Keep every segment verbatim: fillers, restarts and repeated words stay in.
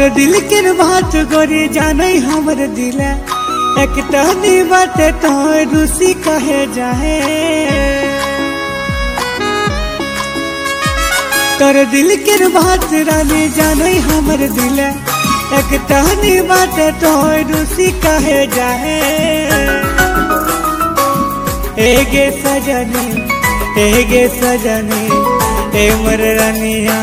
तोर दिल के बात गोरी जाने हमर दिल एक तनी बात तो रूसी कहे जाए। तोर दिल के बात रानी जाने हमर दिल एक तनी बात तो रूसी कहे जाए। एगे सजनी एगे सजनी ए मर रानिया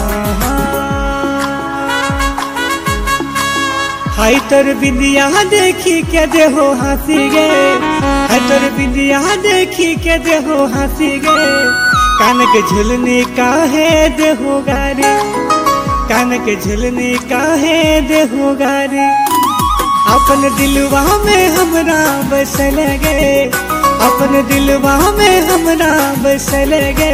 हाय तोर बिंदिया देखी के देहो हंसी गे। हाय तोर बिंदिया देखी के देहो हंसी गे। कान के झुलनी काहे देहो गारी कान के झुलनी काहे देहो गारी। अपन दिलवा में हमरा बसल गे अपन दिलवा में हमरा बसल गे।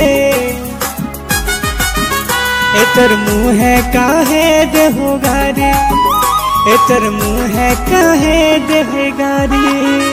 एतर मुँह है काहे देहो गारी एतर मुँह है काहे देहे गारी।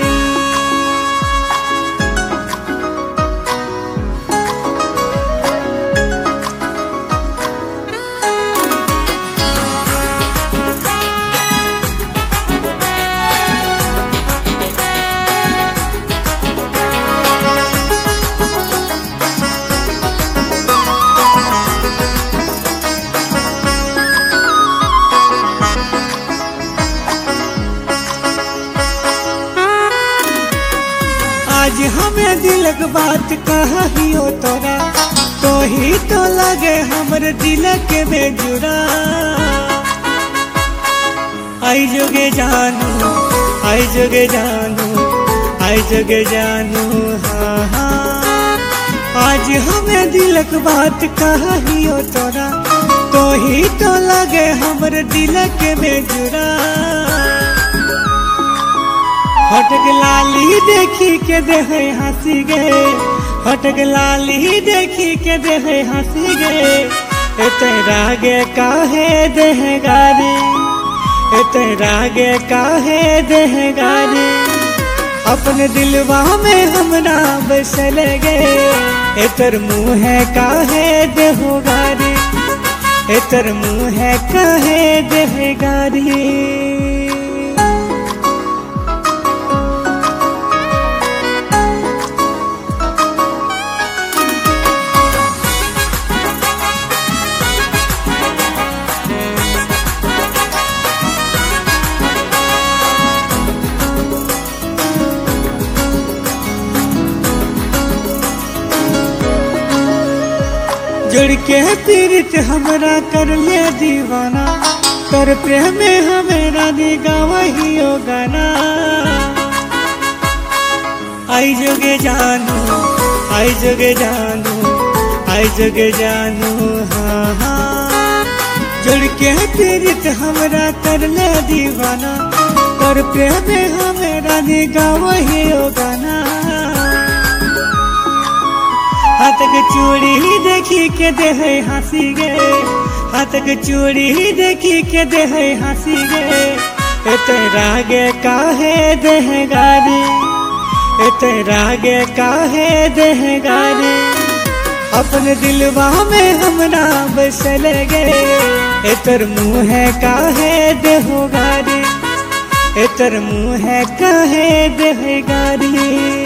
आज हमें दिलक बात कहियो तोरा तो ही तो लगे हमर दिलक में जुड़ा। आई जोगे जानू आई जोगे जानू आई जोगे जानू हाँ हाँ। आज हमें दिलक बात कहियो तोरा तो ही तो लगे हमर दिलक में जुड़ा। हटक लाली देखी के देहे हंसी गे हटक लाली देखी के देहे हंसी गे। तेरा गे काहे देहे गारी तेरा गे काहे देहे गारी। अपन दिलवा में हमरा बसल गे एतर मुँह है काहे देहो गारी एतर मुँह है काहे देहे गारी। जुड़ के पीड़ित हमरा कर ले दीवाना कर प्रेम हमेरा गावहियो गाना। आई जोगे जानू आई जोगे जानू आई जोगे जानू हाँ हाँ। जुड़ के पीड़ित हमरा कर ले दीवाना कर प्रेम हमेरा गावहियो गाना। हाथक चूड़ी देखी के देहे हंसी गे हाथक चूड़ी देखी के देहे हंसी गे। तेरा गे काहे देहे गारी तेरा गे काहे देहे गारी। अपन दिलवा में हमरा बसल गे एतर मुँह है काहे देहो गारी एतर मुँह है काहे देहे गारी।